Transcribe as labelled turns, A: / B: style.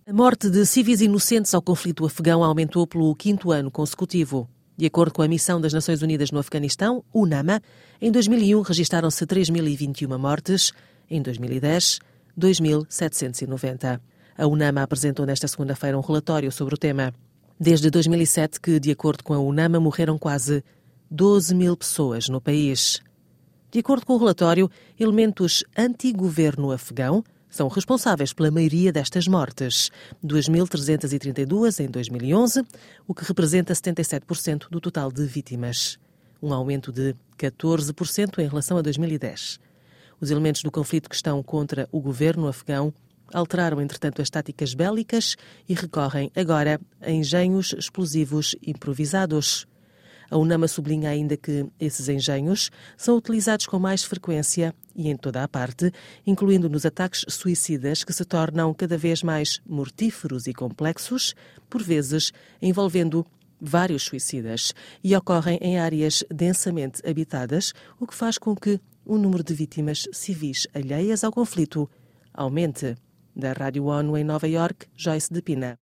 A: A morte de civis inocentes ao conflito afegão aumentou pelo 5º ano consecutivo. De acordo com a Missão das Nações Unidas no Afeganistão, UNAMA, em 2001 registaram-se 3.021 mortes, em 2010, 2.790. A UNAMA apresentou nesta segunda-feira um relatório sobre o tema. Desde 2007 que, de acordo com a UNAMA, morreram quase 12.000 pessoas no país. De acordo com o relatório, elementos anti-governo afegão são responsáveis pela maioria destas mortes, 2.332 em 2011, o que representa 77% do total de vítimas, um aumento de 14% em relação a 2010. Os elementos do conflito que estão contra o governo afegão alteraram, entretanto, as táticas bélicas e recorrem agora a engenhos explosivos improvisados. A UNAMA sublinha ainda que esses engenhos são utilizados com mais frequência e em toda a parte, incluindo nos ataques suicidas que se tornam cada vez mais mortíferos e complexos, por vezes envolvendo vários suicidas, e ocorrem em áreas densamente habitadas, o que faz com que o número de vítimas civis alheias ao conflito aumente. Da Rádio ONU em Nova Iorque, Joyce de Pina.